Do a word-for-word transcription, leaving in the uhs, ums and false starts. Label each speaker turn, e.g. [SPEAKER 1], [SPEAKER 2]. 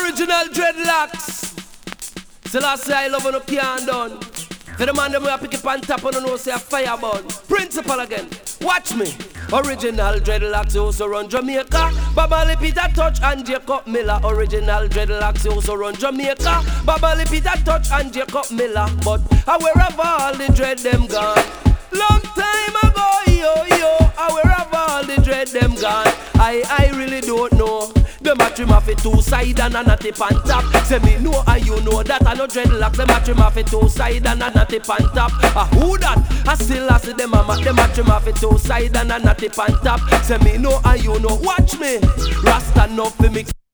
[SPEAKER 1] Original dreadlocks. So last say I love when you can't done. For the man them we pick up on top and know say a fire burn. Principal again, watch me. Original dreadlocks you also run Jamaica. Babali Peter Touch and Jacob Miller. Original dreadlocks you also run Jamaica. Babali Peter Touch and Jacob Miller. But I wherever all the dread them gone. Long time ago, yo yo. I wherever all the dread them gone. I I really don't know. Them a trim off it two side and a natty pan top. Say me know and you know that I no dreadlocks. Them a trim off it two side and a natty pan top. Ah who that? I still I see them a mat. Them a trim off it two side and a natty pan top. Say me know and you know. Watch me. Rasta no fi mix.